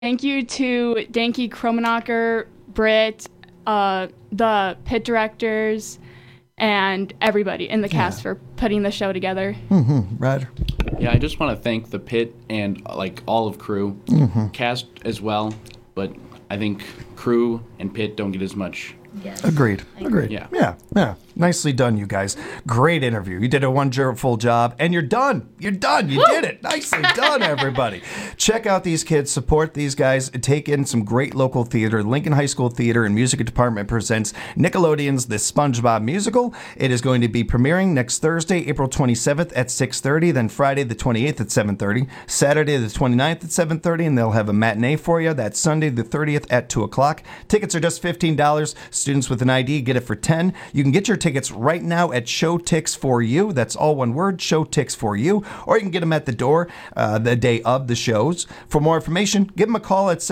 Thank you to Danke Krummenacher, Britt, the pit directors, and everybody in the cast for putting the show together. Roger. Yeah, I just want to thank the pit and all of crew, cast as well, but I think crew and pit don't get as much. Yes. Agreed. Yeah. Yeah. Nicely done, you guys. Great interview. You did a wonderful job, and you're done. You did it. Nicely done, everybody. Check out these kids. Support these guys. Take in some great local theater. Lincoln High School Theater and Music Department presents Nickelodeon's The SpongeBob Musical. It is going to be premiering next Thursday, April 27th at 6:30, then Friday the 28th at 7:30, Saturday the 29th at 7:30, and they'll have a matinee for you. That's Sunday the 30th at 2 o'clock. Tickets are just $15. Students with an ID get it for $10. You can get your tickets right now at Showtix for You. That's all one word, Showtix for You. Or you can get them at the door the day of the shows. For more information, give them a call at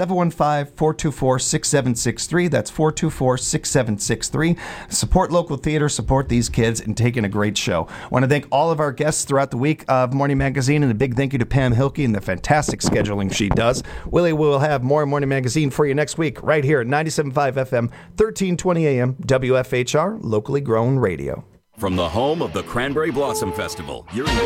715-424-6763. That's 424-6763. Support local theater, support these kids, and take in a great show. I want to thank all of our guests throughout the week of Morning Magazine, and a big thank you to Pam Hilke and the fantastic scheduling she does. Willie will have more Morning Magazine for you next week, right here at 97.5 FM, 1320 AM, WFHR, locally grown radio. From the home of the Cranberry Blossom Festival, you're in.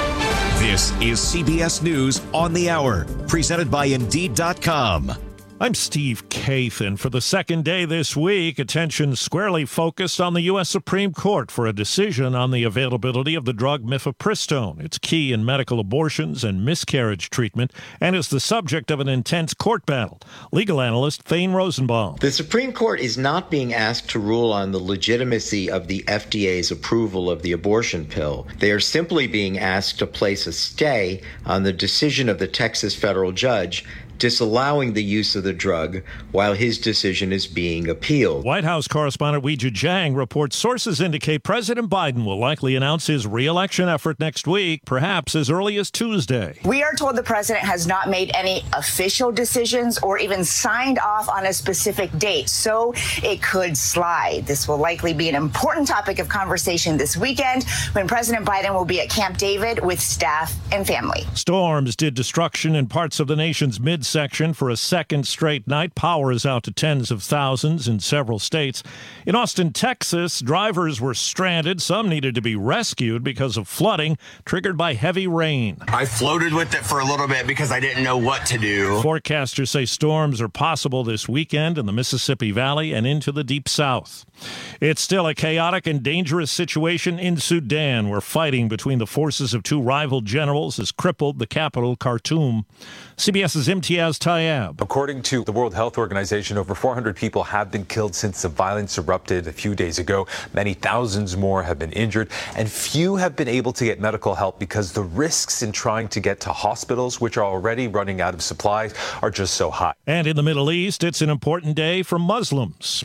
This is CBS News on the Hour, presented by Indeed.com. I'm Steve Kathan. For the second day this week, attention squarely focused on the U.S. Supreme Court for a decision on the availability of the drug mifepristone. It's key in medical abortions and miscarriage treatment and is the subject of an intense court battle. Legal analyst Thane Rosenbaum. The Supreme Court is not being asked to rule on the legitimacy of the FDA's approval of the abortion pill. They are simply being asked to place a stay on the decision of the Texas federal judge disallowing the use of the drug while his decision is being appealed. White House correspondent Weijia Jiang reports sources indicate President Biden will likely announce his re-election effort next week, perhaps as early as Tuesday. We are told the president has not made any official decisions or even signed off on a specific date, so it could slide. This will likely be an important topic of conversation this weekend when President Biden will be at Camp David with staff and family. Storms did destruction in parts of the nation's midsection for a second straight night. Power is out to tens of thousands in several states. In Austin, Texas, drivers were stranded. Some needed to be rescued because of flooding triggered by heavy rain. I floated with it for a little bit because I didn't know what to do. Forecasters say storms are possible this weekend in the Mississippi Valley and into the Deep South. It's still a chaotic and dangerous situation in Sudan, where fighting between the forces of two rival generals has crippled the capital, Khartoum. CBS's Imtiaz Tayeb. According to the World Health Organization, over 400 people have been killed since the violence erupted a few days ago. Many thousands more have been injured, and few have been able to get medical help because the risks in trying to get to hospitals, which are already running out of supplies, are just so high. And in the Middle East, it's an important day for Muslims.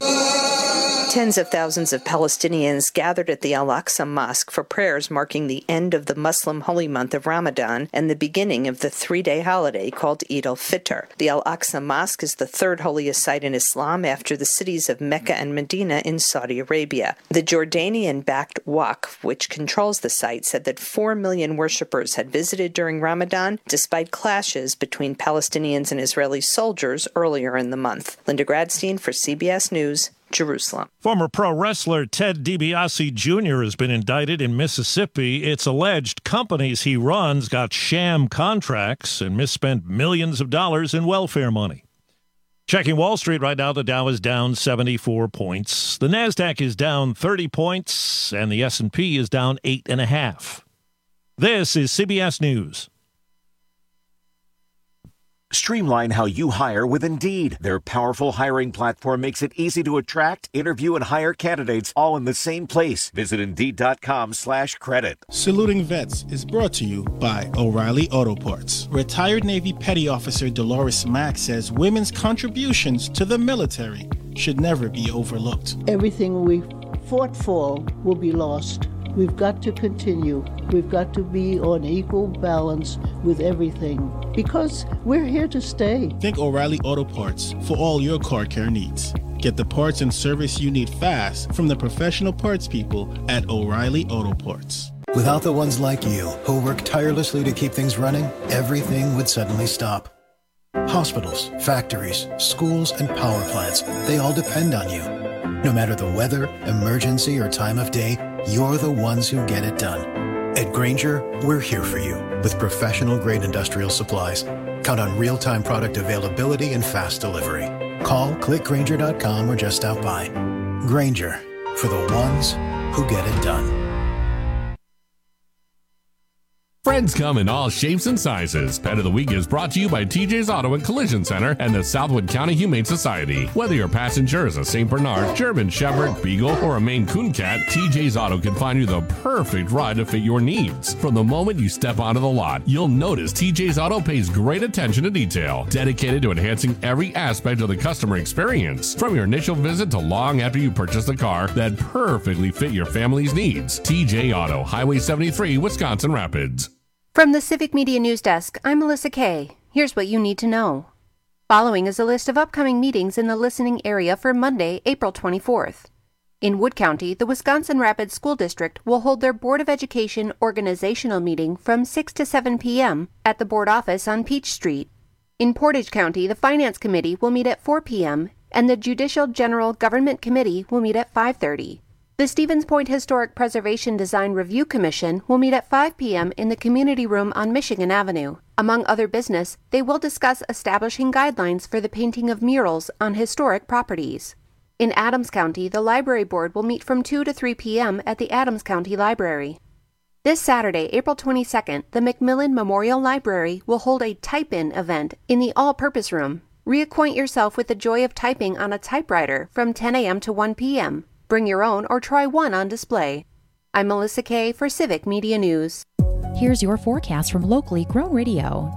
Tens of thousands of Palestinians gathered at the Al-Aqsa Mosque for prayers marking the end of the Muslim holy month of Ramadan and the beginning of the three-day holiday called Eid al-Fitr. The Al-Aqsa Mosque is the third holiest site in Islam after the cities of Mecca and Medina in Saudi Arabia. The Jordanian-backed Waqf, which controls the site, said that 4 million worshippers had visited during Ramadan, despite clashes between Palestinians and Israeli soldiers earlier in the month. Linda Gradstein for CBS News, Jerusalem. Former pro wrestler Ted DiBiase Jr. has been indicted in Mississippi. It's alleged companies he runs got sham contracts and misspent millions of dollars in welfare money. Checking Wall Street right now, the Dow is down 74 points. The Nasdaq is down 30 points, and the S&P is down 8.5. This is CBS News. Streamline how you hire with Indeed. Their powerful hiring platform makes it easy to attract, interview, and hire candidates all in the same place. Visit Indeed.com/credit. Saluting Vets is brought to you by O'Reilly Auto Parts. Retired Navy Petty Officer Dolores Mack says women's contributions to the military should never be overlooked. Everything we fought for will be lost. We've got to continue. We've got to be on equal balance with everything because we're here to stay. Think O'Reilly Auto Parts for all your car care needs. Get the parts and service you need fast from the professional parts people at O'Reilly Auto Parts. Without the ones like you who work tirelessly to keep things running, everything would suddenly stop. Hospitals, factories, schools, and power plants, they all depend on you. No matter the weather, emergency, or time of day, you're the ones who get it done. At Grainger, we're here for you with professional-grade industrial supplies. Count on real-time product availability and fast delivery. Call, click Grainger.com, or just stop by. Grainger, for the ones who get it done. Friends come in all shapes and sizes. Pet of the Week is brought to you by TJ's Auto and Collision Center and the Southwood County Humane Society. Whether your passenger is a St. Bernard, German Shepherd, Beagle, or a Maine Coon Cat, TJ's Auto can find you the perfect ride to fit your needs. From the moment you step onto the lot, you'll notice TJ's Auto pays great attention to detail, dedicated to enhancing every aspect of the customer experience. From your initial visit to long after you purchase the car that perfectly fit your family's needs. TJ Auto, Highway 73, Wisconsin Rapids. From the Civic Media News Desk, I'm Melissa Kay. Here's what you need to know. Following is a list of upcoming meetings in the listening area for Monday, April 24th. In Wood County, the Wisconsin Rapids School District will hold their Board of Education organizational meeting from 6 to 7 p.m. at the board office on Peach Street. In Portage County, the Finance Committee will meet at 4 p.m. and the Judicial General Government Committee will meet at 5:30. The Stevens Point Historic Preservation Design Review Commission will meet at 5 p.m. in the community room on Michigan Avenue. Among other business, they will discuss establishing guidelines for the painting of murals on historic properties. In Adams County, the Library Board will meet from 2 to 3 p.m. at the Adams County Library. This Saturday, April 22nd, the Macmillan Memorial Library will hold a Type-In event in the All-Purpose Room. Reacquaint yourself with the joy of typing on a typewriter from 10 a.m. to 1 p.m. Bring your own or try one on display. I'm Melissa Kay for Civic Media News. Here's your forecast from locally grown radio,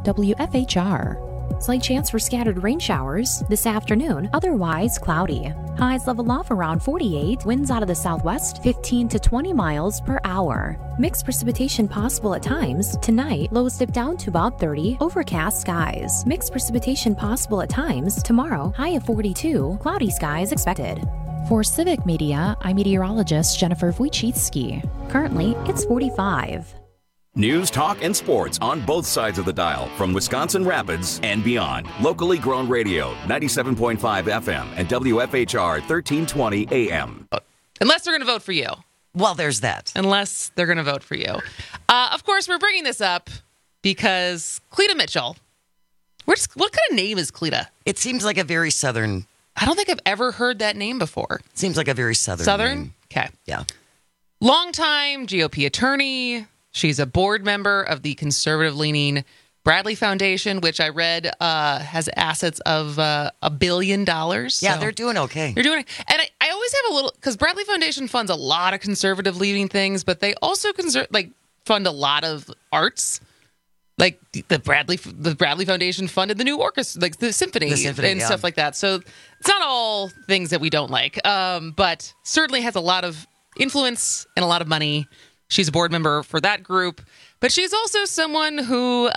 WFHR. Slight chance for scattered rain showers this afternoon, otherwise cloudy. Highs level off around 48, winds out of the southwest 15 to 20 miles per hour. Mixed precipitation possible at times. Tonight, lows dip down to about 30, overcast skies. Mixed precipitation possible at times. Tomorrow, high of 42, cloudy skies expected. For Civic Media, I'm meteorologist Jennifer Wojcicki. Currently, it's 45. News, talk, and sports on both sides of the dial from Wisconsin Rapids and beyond. Locally grown radio, 97.5 FM and WFHR 1320 AM. Unless they're going to vote for you. Well, there's that. Unless they're going to vote for you. Of course, we're bringing this up because Cleta Mitchell. What kind of name is Cleta? It seems like a very southern. I don't think I've ever heard that name before. Seems like a very southern name. Okay. Yeah. Longtime GOP attorney. She's a board member of the conservative-leaning Bradley Foundation, which I read has assets of $1 billion. Yeah, so they're doing okay. They're doing it. And I always have a little, because Bradley Foundation funds a lot of conservative-leaning things, but they also fund a lot of arts. Like the Bradley Foundation funded the new orchestra, like the symphony and stuff like that. So it's not all things that we don't like, but certainly has a lot of influence and a lot of money. She's a board member for that group, but she's also someone who,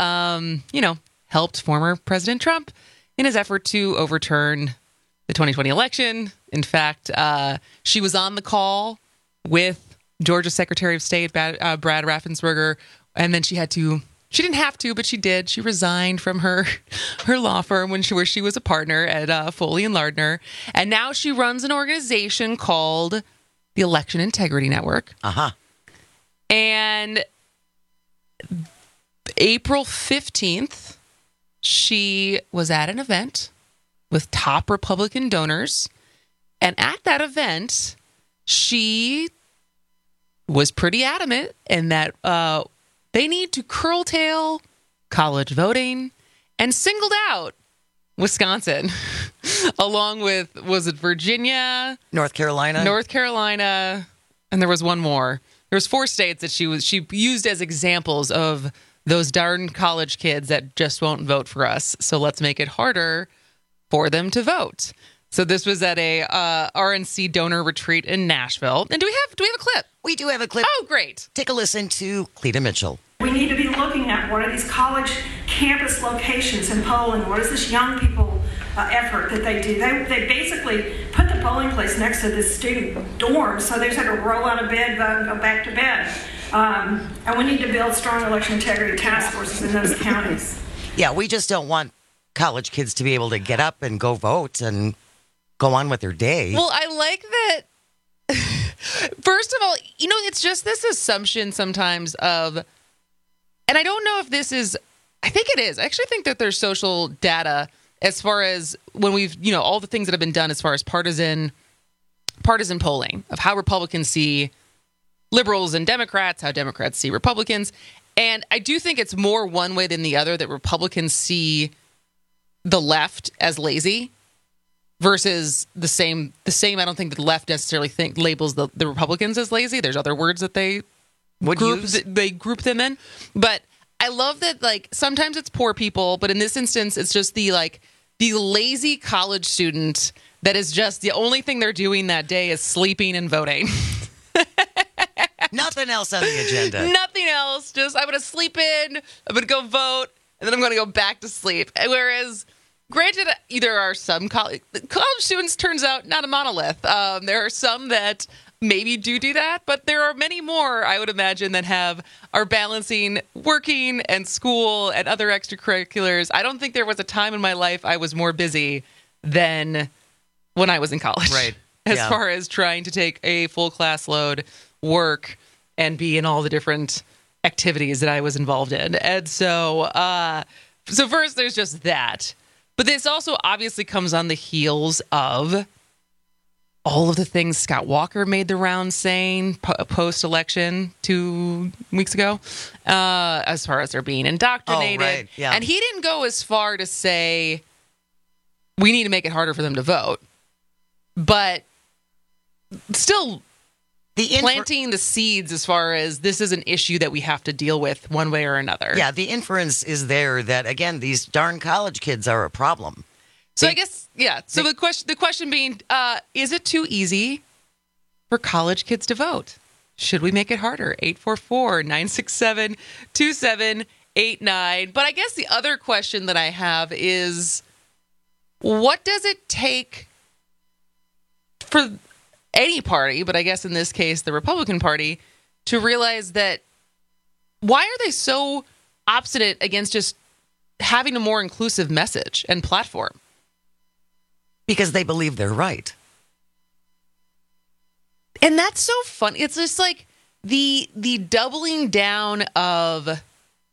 helped former President Trump in his effort to overturn the 2020 election. In fact, she was on the call with Georgia Secretary of State Brad Raffensperger, and then she didn't have to, but she did. She resigned from her law firm where she was a partner at Foley and Lardner. And now she runs an organization called the Election Integrity Network. Uh-huh. And April 15th, she was at an event with top Republican donors. And at that event, she was pretty adamant in that they need to curtail college voting and singled out Wisconsin, along with, was it Virginia? North Carolina. And there was one more. There was 4 states that she used as examples of those darn college kids that just won't vote for us. So let's make it harder for them to vote. So this was at a RNC donor retreat in Nashville. And do we have a clip? We do have a clip. Oh, great. Take a listen to Cleta Mitchell. We need to be looking at what are these college campus locations in polling. What is this young people effort that they do? They basically put the polling place next to the student dorm, so they just have to roll out of bed, vote, and go back to bed. And we need to build strong election integrity task forces in those counties. Yeah, we just don't want college kids to be able to get up and go vote and go on with their day. Well, I like that. First of all, it's just this assumption sometimes of, and I don't know if this is, I think it is. I actually think that there's social data as far as when we've, all the things that have been done as far as partisan polling of how Republicans see liberals and Democrats, how Democrats see Republicans. And I do think it's more one way than the other that Republicans see the left as lazy versus the same. I don't think the left necessarily labels the Republicans as lazy. There's other words that they group them in. But I love that, like, sometimes it's poor people, but in this instance, it's just the lazy college student that is just the only thing they're doing that day is sleeping and voting. Nothing else on the agenda. Nothing else. Just I'm going to sleep in, I'm going to go vote, and then I'm going to go back to sleep. Whereas, granted, there are some college students, turns out, not a monolith. There are some that maybe do that, but there are many more, I would imagine, that are balancing working and school and other extracurriculars. I don't think there was a time in my life I was more busy than when I was in college. Right. As far as trying to take a full class load, work, and be in all the different activities that I was involved in. And so first there's just that. But this also obviously comes on the heels of all of the things Scott Walker made the rounds saying post-election 2 weeks ago, as far as they're being indoctrinated. Oh, right. Yeah. And he didn't go as far to say we need to make it harder for them to vote. But still planting the seeds as far as this is an issue that we have to deal with one way or another. Yeah, the inference is there that, again, these darn college kids are a problem. So I guess, So the question being, is it too easy for college kids to vote? Should we make it harder? 844-967-2789. But I guess the other question that I have is, what does it take for any party, but I guess in this case, the Republican Party, to realize that why are they so obstinate against just having a more inclusive message and platform? Because they believe they're right. And that's so fun. It's just like the doubling down of,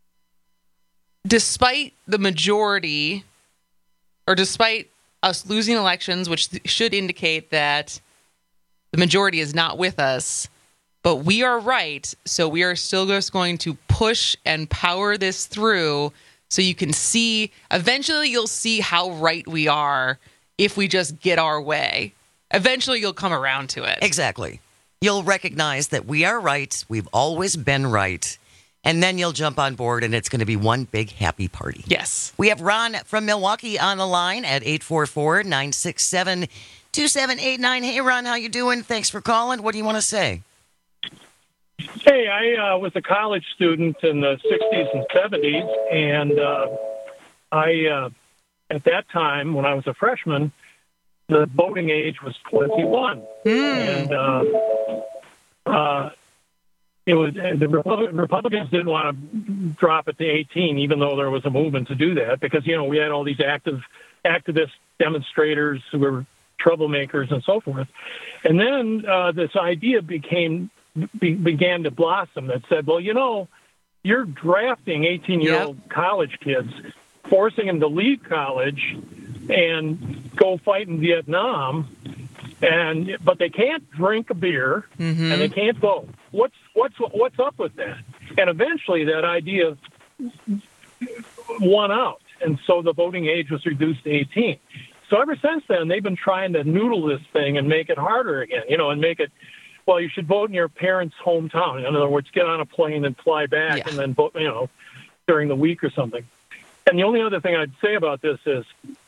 despite the majority, or despite us losing elections, which should indicate that the majority is not with us, but we are right, so we are still just going to push and power this through so you can see, eventually you'll see how right we are if we just get our way. Eventually you'll come around to it. Exactly. You'll recognize that we are right, we've always been right, and then you'll jump on board and it's going to be one big happy party. Yes. We have Ron from Milwaukee on the line at 844-967-2789. Hey, Ron, how you doing? Thanks for calling. What do you want to say? Hey, I was a college student in the 60s and 70s, and I at that time, when I was a freshman, the voting age was 21. And it was the Republicans didn't want to drop it to 18, even though there was a movement to do that, because, we had all these activist demonstrators who were troublemakers and so forth. And then this idea began to blossom that said, well, you're drafting 18-year-old college kids, forcing them to leave college and go fight in Vietnam, but they can't drink a beer and they can't vote. What's up with that? And eventually that idea won out, and so the voting age was reduced to 18. So ever since then, they've been trying to noodle this thing and make it harder again, and make it, well, you should vote in your parents' hometown. In other words, get on a plane and fly back and then vote, during the week or something. And the only other thing I'd say about this is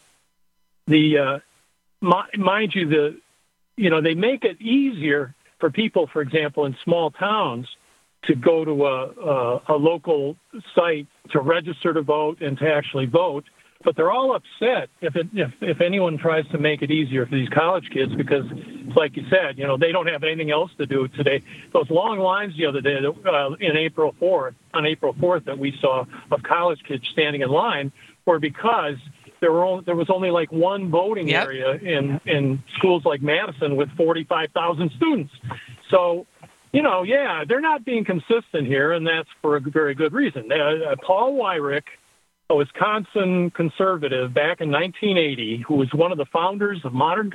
mind you, they make it easier for people, for example, in small towns to go to a local site to register to vote and to actually vote. But they're all upset if anyone tries to make it easier for these college kids, because, like you said, they don't have anything else to do today. Those long lines the other day on April 4th that we saw of college kids standing in line were because there was only like one voting area in schools like Madison with 45,000 students. So, they're not being consistent here, and that's for a very good reason. Paul Weyrich, a Wisconsin conservative back in 1980, who was one of the founders of modern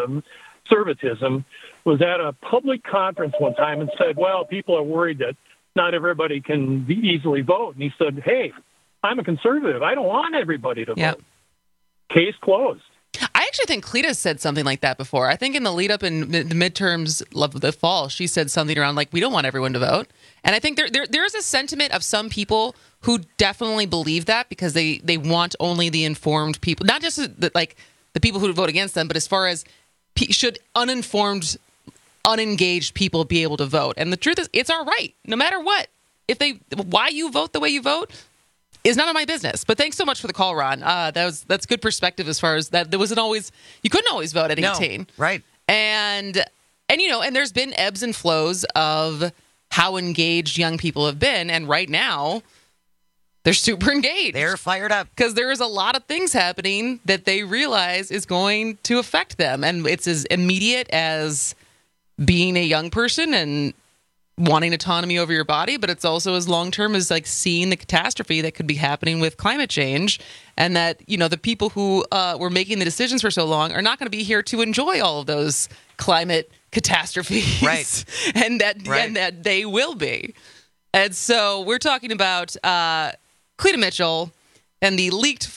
conservatism, was at a public conference one time and said, well, people are worried that not everybody can easily vote. And he said, hey, I'm a conservative. I don't want everybody to vote. Case closed. I actually think Cleta said something like that before. I think in the lead up in the midterms of the fall, she said something around like, we don't want everyone to vote. And I think there's a sentiment of some people who definitely believe that because they want only the informed people, not just the people who vote against them, but as far as should uninformed, unengaged people be able to vote. And the truth is, it's our right, no matter what. Why you vote the way you vote is none of my business. But thanks so much for the call, Ron. That's good perspective as far as that. You couldn't always vote at 18. No, right. And there's been ebbs and flows of how engaged young people have been. And right now, they're super engaged. They're fired up. Because there is a lot of things happening that they realize is going to affect them. And it's as immediate as being a young person and wanting autonomy over your body, but it's also as long-term as like seeing the catastrophe that could be happening with climate change, and that, the people who were making the decisions for so long are not going to be here to enjoy all of those climate catastrophes. Right. and that they will be. And so we're talking about Cleta Mitchell and the leaked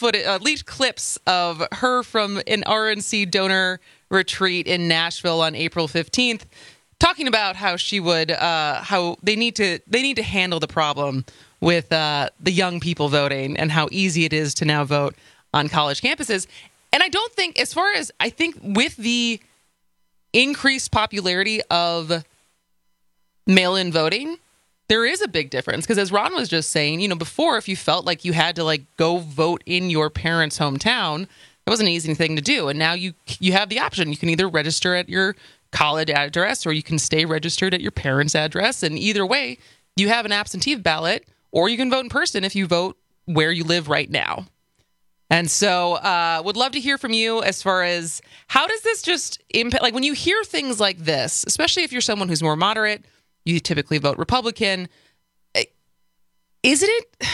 clips of her from an RNC donor retreat in Nashville on April 15th, talking about how she would, how they need to handle the problem with the young people voting and how easy it is to now vote on college campuses. And I don't think, I think with the increased popularity of mail-in voting, there is a big difference. Because as Ron was just saying, before, if you felt like you had to go vote in your parents' hometown, it wasn't an easy thing to do. And now you have the option. You can either register at your college address or you can stay registered at your parents' address. And either way, you have an absentee ballot, or you can vote in person if you vote where you live right now. And so would love to hear from you as far as how does this just impact, when you hear things like this, especially if you're someone who's more moderate, you typically vote Republican. Isn't it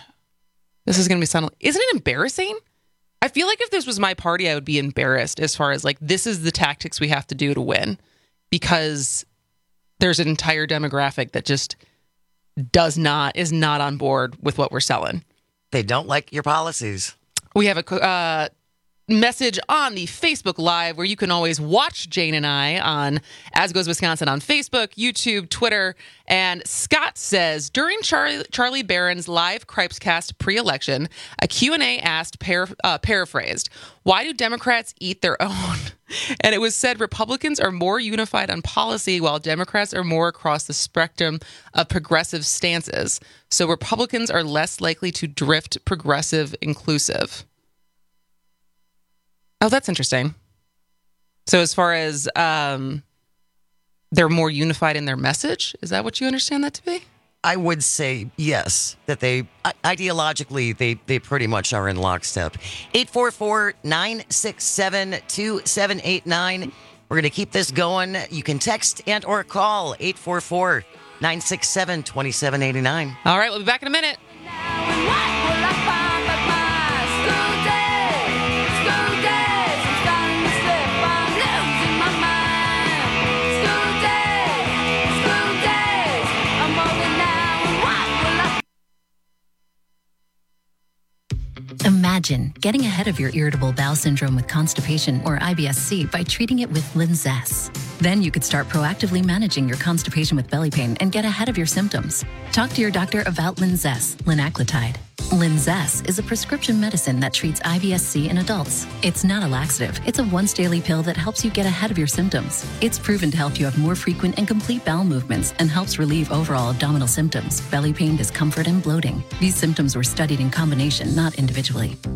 embarrassing? I feel like if this was my party, I would be embarrassed as far as this is the tactics we have to do to win, because there's an entire demographic that just is not on board with what we're selling. They don't like your policies. We have a message on the Facebook Live where you can always watch Jane and I on As Goes Wisconsin on Facebook, YouTube, Twitter. And Scott says, during Charlie Barron's live Cripescast pre-election, a Q&A asked, paraphrased, why do Democrats eat their own? And it was said Republicans are more unified on policy while Democrats are more across the spectrum of progressive stances. So Republicans are less likely to drift progressive inclusive. Oh, that's interesting. So as far as they're more unified in their message, is that what you understand that to be? I would say yes, that they ideologically, they pretty much are in lockstep. 844-967-2789. We're going to keep this going. You can text and or call 844-967-2789. All right, we'll be back in a minute. Imagine getting ahead of your irritable bowel syndrome with constipation or IBS-C by treating it with Linzess. Then you could start proactively managing your constipation with belly pain and get ahead of your symptoms. Talk to your doctor about Linzess, linaclotide. Linzess is a prescription medicine that treats IBS-C in adults. It's not a laxative. It's a once-daily pill that helps you get ahead of your symptoms. It's proven to help you have more frequent and complete bowel movements and helps relieve overall abdominal symptoms, belly pain, discomfort, and bloating. These symptoms were studied in combination, not individually.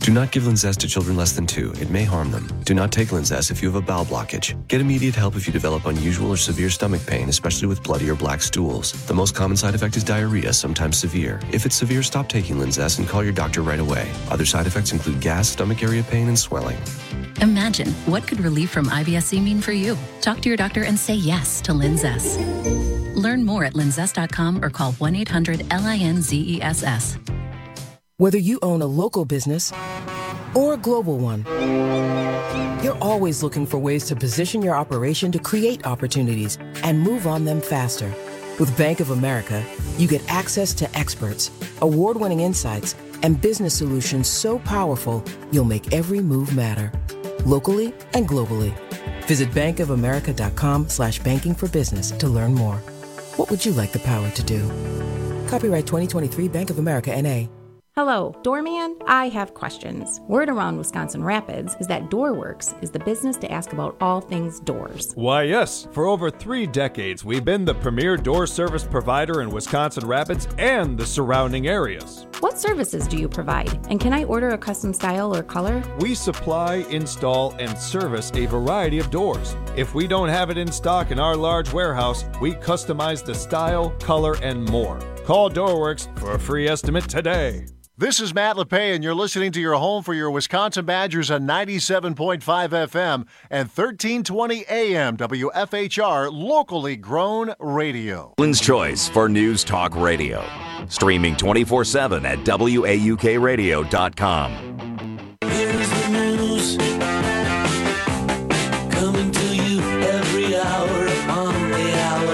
Do not give Linzess to children less than 2. It may harm them. Do not take Linzess if you have a bowel blockage. Get immediate help if you develop unusual or severe stomach pain, especially with bloody or black stools. The most common side effect is diarrhea, sometimes severe. If it's severe, stop taking Linzess and call your doctor right away. Other side effects include gas, stomach area pain, and swelling. Imagine, what could relief from IBS-C mean for you? Talk to your doctor and say yes to Linzess. Learn more at linzess.com or call 1-800-LINZESS. Whether you own a local business or a global one, you're always looking for ways to position your operation to create opportunities and move on them faster. With Bank of America, you get access to experts, award-winning insights, and business solutions so powerful, you'll make every move matter. Locally and globally. Visit bankofamerica.com/banking for business to learn more. What would you like the power to do? Copyright 2023 Bank of America, N.A. Hello, Doorman. I have questions. Word around Wisconsin Rapids is that DoorWorks is the business to ask about all things doors. Why, yes. For over 3 decades, we've been the premier door service provider in Wisconsin Rapids and the surrounding areas. What services do you provide? And can I order a custom style or color? We supply, install, and service a variety of doors. If we don't have it in stock in our large warehouse, we customize the style, color, and more. Call DoorWorks for a free estimate today. This is Matt LePay, and you're listening to your home for your Wisconsin Badgers on 97.5 FM and 1320 AM WFHR, locally grown radio. Lynn's Choice for News Talk Radio. Streaming 24/7 at WAUKradio.com. Here's the news, coming to you every hour upon the hour.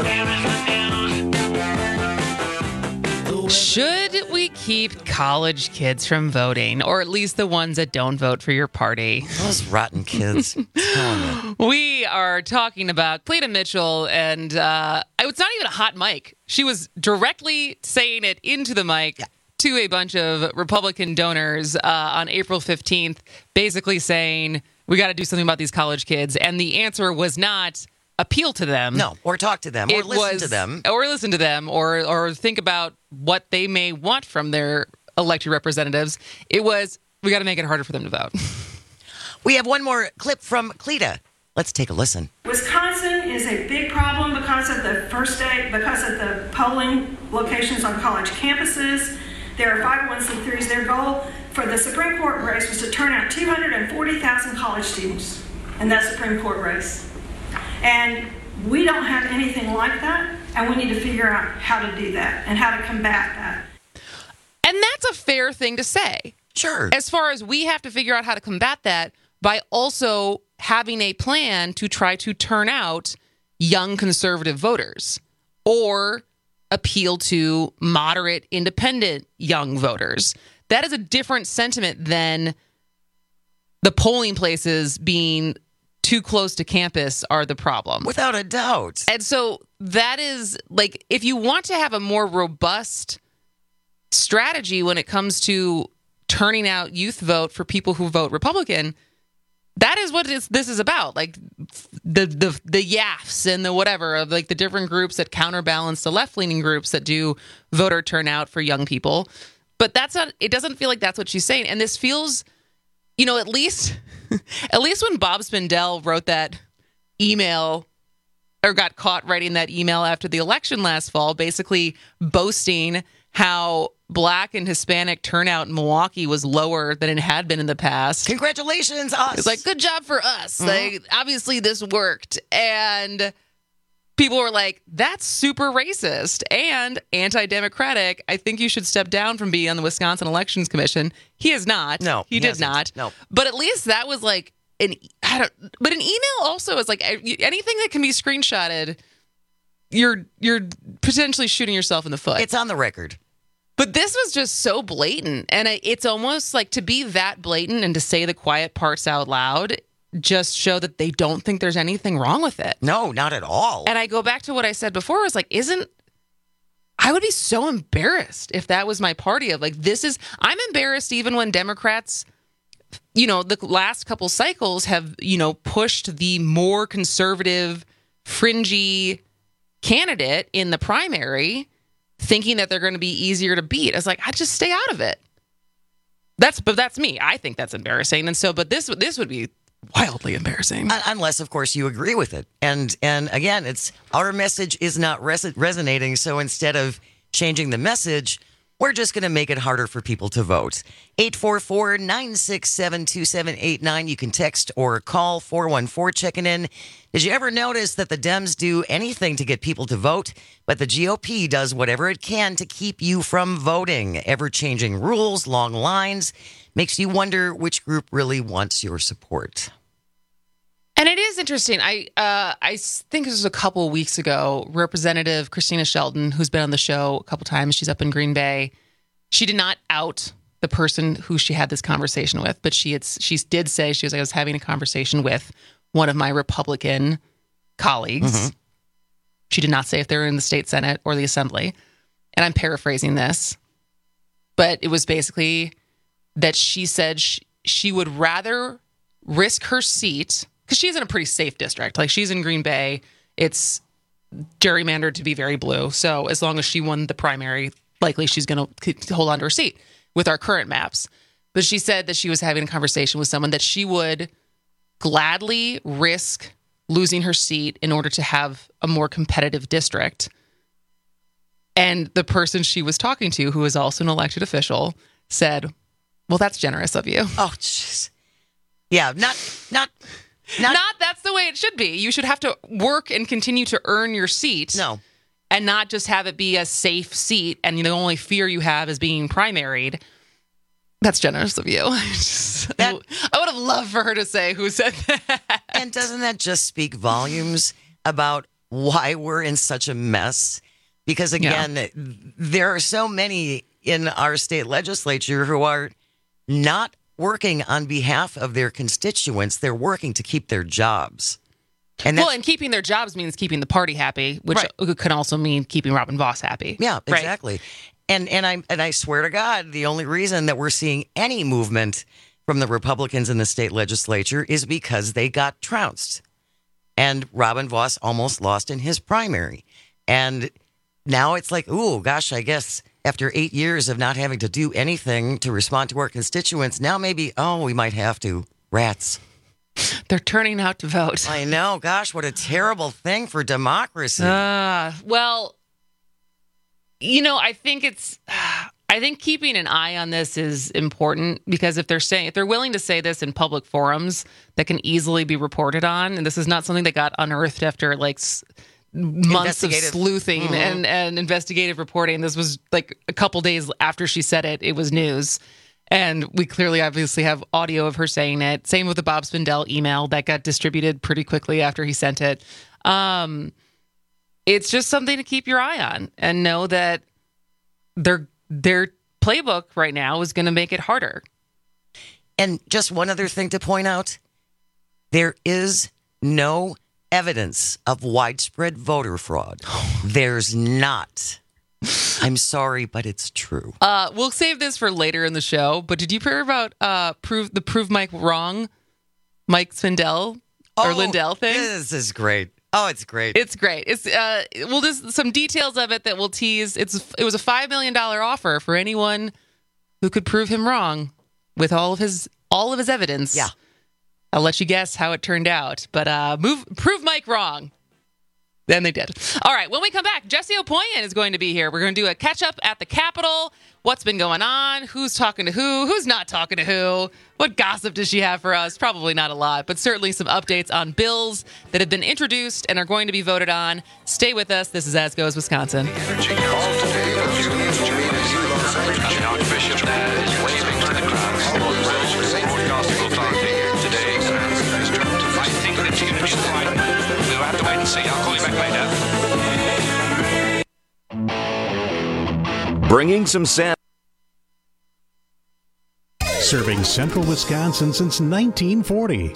Should we keep college kids from voting, or at least the ones that don't vote for your party? Those rotten kids. We are talking about Cleta Mitchell, and it's not even a hot mic. She was directly saying it into the mic to a bunch of Republican donors on April 15th, basically saying, we got to do something about these college kids. And the answer was not appeal to them. No, or talk to them, or listen to them. Or listen to them, or think about what they may want from their elected representatives. It was, we got to make it harder for them to vote. We have one more clip from Cleta. Let's take a listen. Wisconsin is a big problem because of the polling locations on college campuses. There are 501c3s. Their goal for the Supreme Court race was to turn out 240,000 college students in that Supreme Court race. And we don't have anything like that, and we need to figure out how to do that and how to combat that. And that's a fair thing to say. Sure. As far as we have to figure out how to combat that by also having a plan to try to turn out young conservative voters or appeal to moderate independent young voters. That is a different sentiment than the polling places being too close to campus are the problem. Without a doubt. And so that is, like, if you want to have a more robust strategy when it comes to turning out youth vote for people who vote Republican, that is what this is about. Like the YAFs and the whatever of like the different groups that counterbalance the left-leaning groups that do voter turnout for young people. But that's not, it doesn't feel like that's what she's saying. And this feels, you know, at least when Bob Spindell wrote that email or got caught writing that email after the election last fall, basically boasting how Black and Hispanic turnout in Milwaukee was lower than it had been in the past. Congratulations, us. It's like, good job for us. Like, obviously this worked. And people were like, that's super racist and anti-democratic. I think you should step down from being on the Wisconsin Elections Commission. He is not. No, he did not. No. But at least that was like but an email also is like anything that can be screenshotted, you're potentially shooting yourself in the foot. It's on the record. But this was just so blatant. And it's almost like to be that blatant and to say the quiet parts out loud just show that they don't think there's anything wrong with it. No, not at all. And I go back to what I said before. I was like, I would be so embarrassed if that was my party of like, I'm embarrassed even when Democrats, you know, the last couple cycles have, you know, pushed the more conservative, fringy candidate in the primary, thinking that they're going to be easier to beat. I was like, I'd just stay out of it. That's me. I think that's embarrassing. And so, but this would be wildly embarrassing. Unless, of course, you agree with it. And again, it's our message is not resonating. So instead of changing the message, we're just going to make it harder for people to vote. 844-967-2789. You can text or call 414 checking in. Did you ever notice that the Dems do anything to get people to vote, but the GOP does whatever it can to keep you from voting? Ever-changing rules, long lines, makes you wonder which group really wants your support. And it is interesting. I think this was a couple of weeks ago. Representative Christina Sheldon, who's been on the show a couple times, she's up in Green Bay. She did not out the person who she had this conversation with, but she did say, she was like, I was having a conversation with one of my Republican colleagues. Mm-hmm. She did not say if they were in the state Senate or the Assembly. And I'm paraphrasing this, but it was basically that she said she would rather risk her seat, because she's in a pretty safe district. Like, she's in Green Bay. It's gerrymandered to be very blue. So as long as she won the primary, likely she's going to hold on to her seat with our current maps. But she said that she was having a conversation with someone that she would gladly risk losing her seat in order to have a more competitive district. And the person she was talking to, who is also an elected official, said, well, that's generous of you. Oh, jeez. Yeah, not that's the way it should be. You should have to work and continue to earn your seat. No. And not just have it be a safe seat and the only fear you have is being primaried. That's generous of you. I would have loved for her to say who said that. And doesn't that just speak volumes about why we're in such a mess? Because, again, there are so many in our state legislature who are not working on behalf of their constituents. They're working to keep their jobs. And keeping their jobs means keeping the party happy, which could also mean keeping Robin Vos happy. Yeah, exactly. Right? And I swear to God, the only reason that we're seeing any movement from the Republicans in the state legislature is because they got trounced. And Robin Vos almost lost in his primary. And now it's like, ooh, gosh, I guess after 8 years of not having to do anything to respond to our constituents, now maybe, we might have to. Rats. They're turning out to vote. I know. Gosh, what a terrible thing for democracy. Well, I think keeping an eye on this is important, because if they're willing to say this in public forums that can easily be reported on, and this is not something that got unearthed after months of sleuthing and investigative reporting. This was like a couple days after she said it. It was news. And we clearly obviously have audio of her saying it. Same with the Bob Spindell email that got distributed pretty quickly after he sent it. It's just something to keep your eye on and know that their playbook right now is going to make it harder. And just one other thing to point out. There is no evidence of widespread voter fraud. There's not. I'm sorry, but it's true. We'll save this for later in the show, but did you hear about Prove Mike Wrong, Mike Spindell or Lindell thing? This is great. Oh, it's great. It's great. It's we'll just some details of it that we'll tease. It was a $5 million offer for anyone who could prove him wrong with all of his evidence. Yeah. I'll let you guess how it turned out, but prove Mike wrong. Then they did. All right, when we come back, Jesse Opoyan is going to be here. We're going to do a catch-up at the Capitol. What's been going on? Who's talking to who? Who's not talking to who? What gossip does she have for us? Probably not a lot, but certainly some updates on bills that have been introduced and are going to be voted on. Stay with us. This is As Goes Wisconsin. See, I'll call you back later. Bringing some sand. Serving Central Wisconsin since 1940.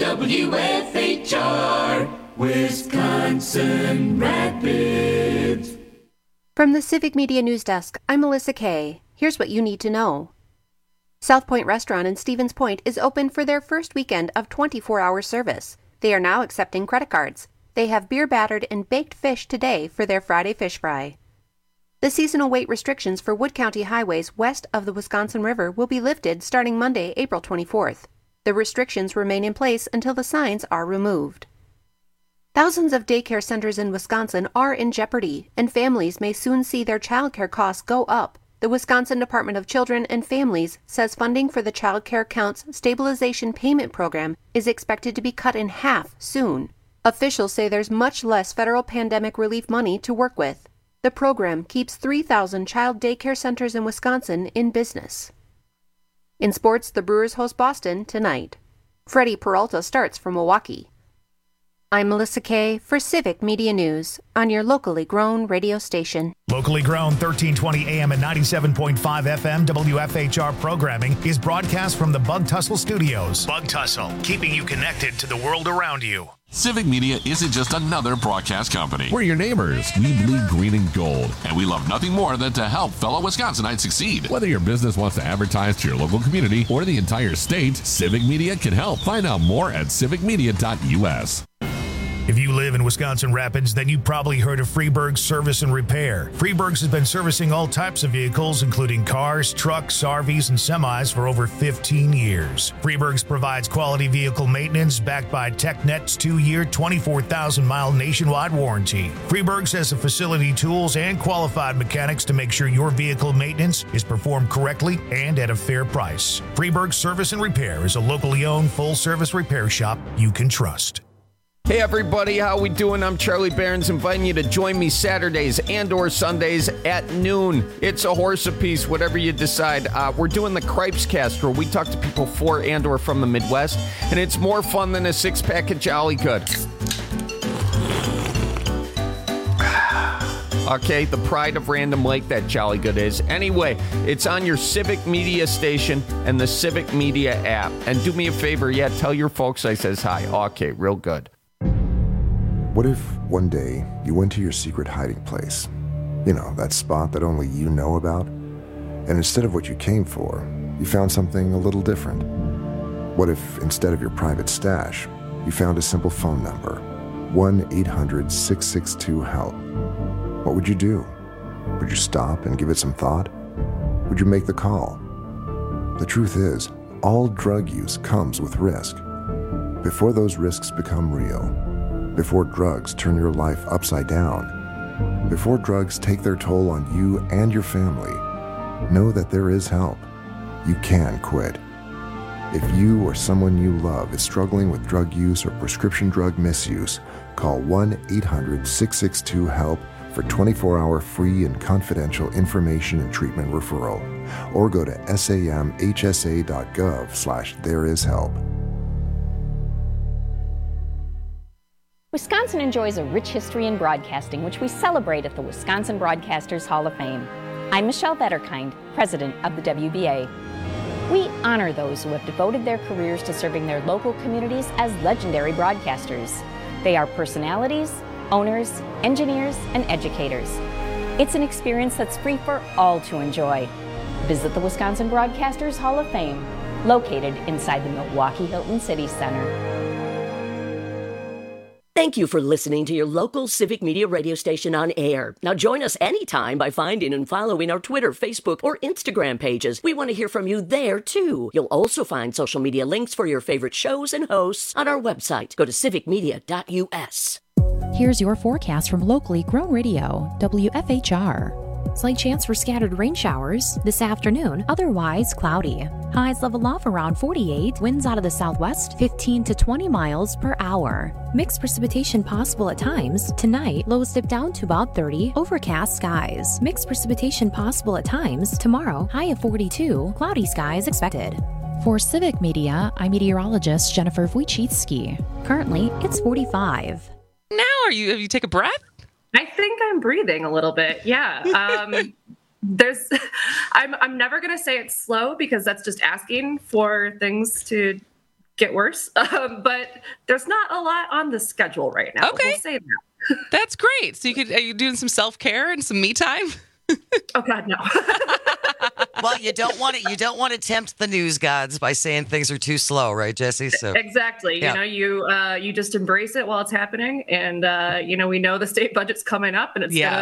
WFHR, Wisconsin Rapids. From the Civic Media News Desk, I'm Melissa Kay. Here's what you need to know. South Point Restaurant in Stevens Point is open for their first weekend of 24-hour service. They are now accepting credit cards. They have beer battered and baked fish today for their Friday fish fry. The seasonal weight restrictions for Wood County highways west of the Wisconsin River will be lifted starting Monday, April 24th. The restrictions remain in place until the signs are removed. Thousands of daycare centers in Wisconsin are in jeopardy, and families may soon see their childcare costs go up. The Wisconsin Department of Children and Families says funding for the Child Care Counts Stabilization Payment Program is expected to be cut in half soon. Officials say there's much less federal pandemic relief money to work with. The program keeps 3,000 child daycare centers in Wisconsin in business. In sports, the Brewers host Boston tonight. Freddie Peralta starts for Milwaukee. I'm Melissa Kay for Civic Media News on your locally grown radio station. Locally grown 1320 AM and 97.5 FM WFHR programming is broadcast from the Bug Tussle Studios. Bug Tussle, keeping you connected to the world around you. Civic Media isn't just another broadcast company. We're your neighbors. We bleed green and gold, and we love nothing more than to help fellow Wisconsinites succeed. Whether your business wants to advertise to your local community or the entire state, Civic Media can help. Find out more at civicmedia.us. If you live in Wisconsin Rapids, then you've probably heard of Freeburg Service and Repair. Freeburg's has been servicing all types of vehicles, including cars, trucks, RVs, and semis for over 15 years. Freeburg's provides quality vehicle maintenance backed by TechNet's 2-year, 24,000-mile nationwide warranty. Freeburg's has the facility tools and qualified mechanics to make sure your vehicle maintenance is performed correctly and at a fair price. Freeburg Service and Repair is a locally owned full-service repair shop you can trust. Hey everybody, how we doing? I'm Charlie Behrens, inviting you to join me Saturdays and or Sundays at noon. It's a horse apiece, whatever you decide. We're doing the Cripes Cast, where we talk to people for and or from the Midwest, and it's more fun than a six-pack of Jolly Good. Okay, the pride of Random Lake, that Jolly Good is. Anyway, it's on your Civic Media station and the Civic Media app. And do me a favor, tell your folks I says hi. Okay, real good. What if one day you went to your secret hiding place? You know, that spot that only you know about? And instead of what you came for, you found something a little different. What if instead of your private stash, you found a simple phone number, 1-800-662-HELP? What would you do? Would you stop and give it some thought? Would you make the call? The truth is, all drug use comes with risk. Before those risks become real, before drugs turn your life upside down, before drugs take their toll on you and your family, know that there is help. You can quit. If you or someone you love is struggling with drug use or prescription drug misuse, call 1-800-662-HELP for 24-hour free and confidential information and treatment referral, or go to samhsa.gov/thereishelp. Wisconsin enjoys a rich history in broadcasting, which we celebrate at the Wisconsin Broadcasters Hall of Fame. I'm Michelle Vetterkind, president of the WBA. We honor those who have devoted their careers to serving their local communities as legendary broadcasters. They are personalities, owners, engineers, and educators. It's an experience that's free for all to enjoy. Visit the Wisconsin Broadcasters Hall of Fame, located inside the Milwaukee Hilton City Center. Thank you for listening to your local Civic Media radio station on air. Now join us anytime by finding and following our Twitter, Facebook, or Instagram pages. We want to hear from you there, too. You'll also find social media links for your favorite shows and hosts on our website. Go to civicmedia.us. Here's your forecast from locally grown radio, WFHR. Slight chance for scattered rain showers this afternoon, otherwise cloudy. Highs level off around 48, winds out of the southwest 15 to 20 miles per hour. Mixed precipitation possible at times. Tonight, lows dip down to about 30, overcast skies. Mixed precipitation possible at times. Tomorrow, high of 42, cloudy skies expected. For Civic Media, I'm meteorologist Jennifer Wojcicki. Currently, it's 45. Now, have you take a breath? I think I'm breathing a little bit. Yeah. I'm never going to say it's slow because that's just asking for things to get worse. But there's not a lot on the schedule right now. Okay. We'll say that. That's great. So are you doing some self-care and some me time? Oh God, no. Well, you don't want to tempt the news gods by saying things are too slow, right, Jesse? So exactly. Yeah. You just embrace it while it's happening, and we know the state budget's coming up, and it's gonna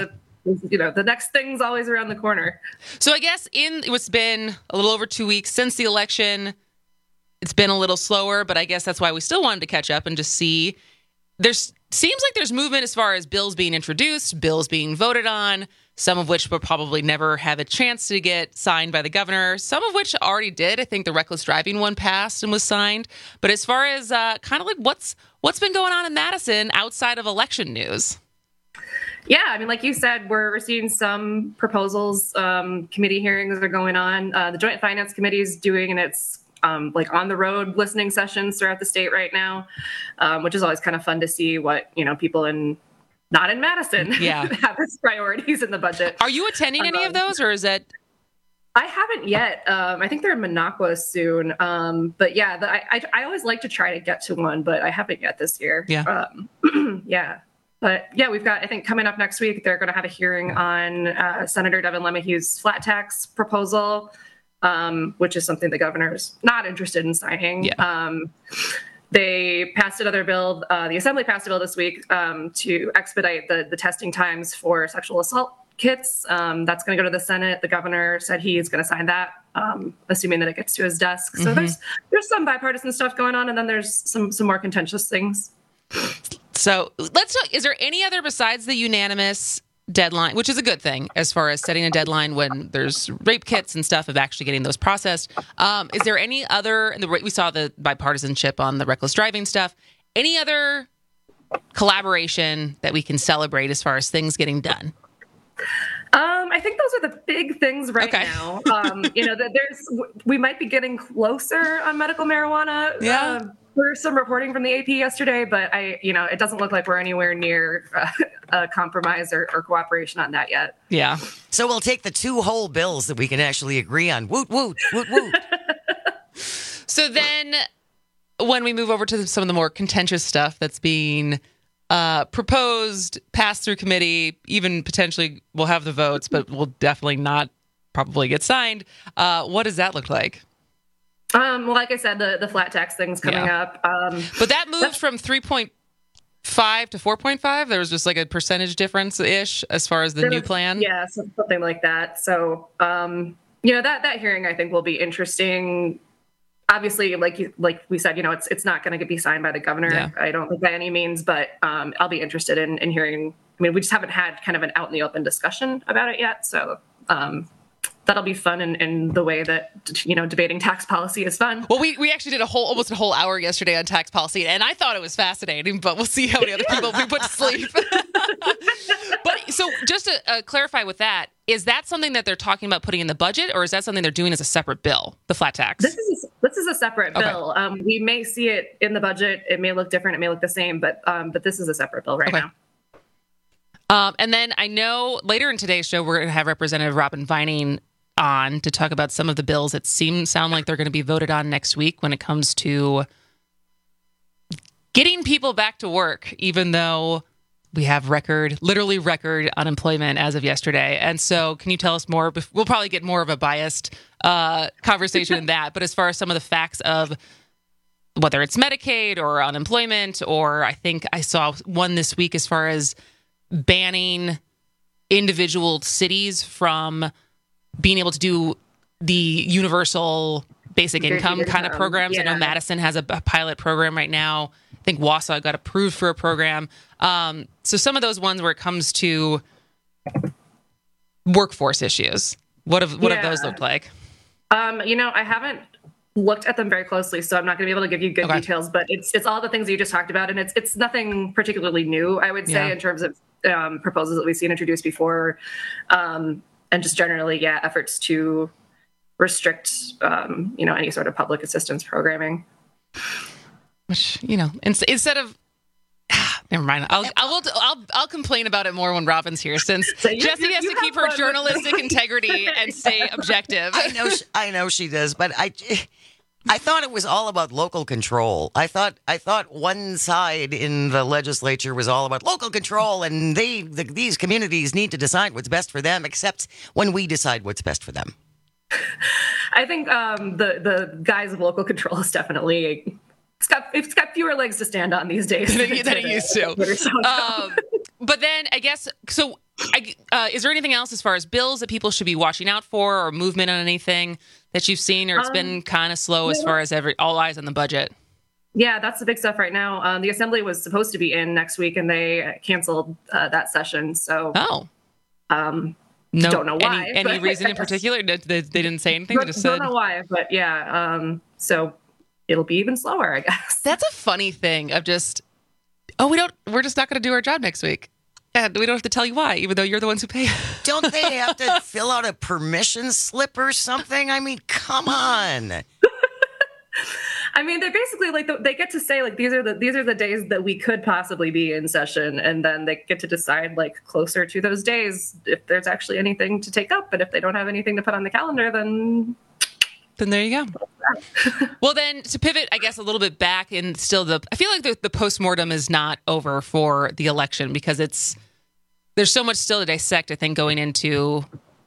The next thing's always around the corner. So I guess it's been a little over 2 weeks since the election. It's been a little slower, but I guess that's why we still wanted to catch up and just see. Seems like there's movement as far as bills being introduced, bills being voted on, some of which will probably never have a chance to get signed by the governor, some of which already did. I think the reckless driving one passed and was signed. But as far as kind of like what's been going on in Madison outside of election news? Yeah, I mean, like you said, we're seeing some proposals. Committee hearings are going on. The Joint Finance Committee is doing its on the road listening sessions throughout the state right now, which is always kind of fun to see what people not in Madison have as priorities in the budget. Are you attending any of those, or is that? I haven't yet. I think they're in Minocqua soon. But yeah, I always like to try to get to one, but I haven't yet this year. Yeah. Yeah. But yeah, we've got, I think coming up next week, they're going to have a hearing on Senator Devin LeMahieu's flat tax proposal, which is something the governor's not interested in signing. Yeah. They passed another bill. The Assembly passed a bill this week to expedite the testing times for sexual assault kits. That's going to go to the Senate. The governor said he's going to sign that, assuming that it gets to his desk. So there's some bipartisan stuff going on, and then there's some more contentious things. So let's talk. Is there any other besides the unanimous deadline, which is a good thing as far as setting a deadline when there's rape kits and stuff of actually getting those processed? Is there any other? We saw the bipartisanship on the reckless driving stuff. Any other collaboration that we can celebrate as far as things getting done? I think those are the big things right now. That we might be getting closer on medical marijuana. Yeah. There's some reporting from the AP yesterday, but it doesn't look like we're anywhere near a compromise or cooperation on that yet. Yeah. So we'll take the 2 whole bills that we can actually agree on. Woot, woot, woot, woot. So then when we move over to some of the more contentious stuff that's being proposed, passed through committee, even potentially will have the votes, but will definitely not probably get signed. What does that look like? Well, like I said, the flat tax thing's coming up. But that moved from 3.5 to 4.5. There was just like a percentage difference-ish as far as the new plan. Yeah, something like that. So, that hearing I think will be interesting. Obviously, like we said, it's not going to be signed by the governor. Yeah. I don't think by any means, but I'll be interested in hearing. I mean, we just haven't had kind of an out in the open discussion about it yet. So that'll be fun in the way that, debating tax policy is fun. Well, we actually did almost a whole hour yesterday on tax policy, and I thought it was fascinating, but we'll see how many other people we put to sleep. But so just to clarify with that, is that something that they're talking about putting in the budget, or is that something they're doing as a separate bill, the flat tax? This is a separate bill. We may see it in the budget. It may look different. It may look the same, but this is a separate bill right now. And then I know later in today's show, we're going to have Representative Robin Vining on to talk about some of the bills that sound like they're going to be voted on next week when it comes to getting people back to work, even though we have literally record unemployment as of yesterday. And so can you tell us more? We'll probably get more of a biased conversation in that. But as far as some of the facts of whether it's Medicaid or unemployment, or I think I saw one this week as far as banning individual cities from being able to do the universal basic income kind of programs. Yeah. I know Madison has a pilot program right now. I think Wausau got approved for a program. So some of those ones where it comes to workforce issues, what have those looked like? I haven't looked at them very closely, so I'm not going to be able to give you good details, but it's all the things that you just talked about, and it's nothing particularly new, I would say, in terms of proposals that we've seen introduced before. And just generally, efforts to restrict, any sort of public assistance programming. Which, instead of, never mind. I'll complain about it more when Robin's here, since Jessie has to keep her journalistic integrity and stay objective. I know she does, but I thought it was all about local control. I thought one side in the legislature was all about local control, and these communities need to decide what's best for them, except when we decide what's best for them. I think the guise of local control is definitely it's got fewer legs to stand on these days than it used to. But then I guess, so is there anything else as far as bills that people should be watching out for, or movement on anything that you've seen, or it's been kind of slow as far as all eyes on the budget? Yeah, that's the big stuff right now. The assembly was supposed to be in next week, and they canceled that session. So, don't know why. Any reason in particular? They didn't say anything. They just said, don't know why, but yeah. So it'll be even slower, I guess. That's a funny thing of just, we're just not going to do our job next week. And we don't have to tell you why, even though you're the ones who pay. Don't they have to fill out a permission slip or something? I mean, come on. I mean, they basically they get to say these are the days that we could possibly be in session, and then they get to decide closer to those days if there's actually anything to take up. But if they don't have anything to put on the calendar, then there you go. Well, then to pivot, I guess, a little bit back, and still I feel like the postmortem is not over for the election, because there's so much still to dissect, I think, going into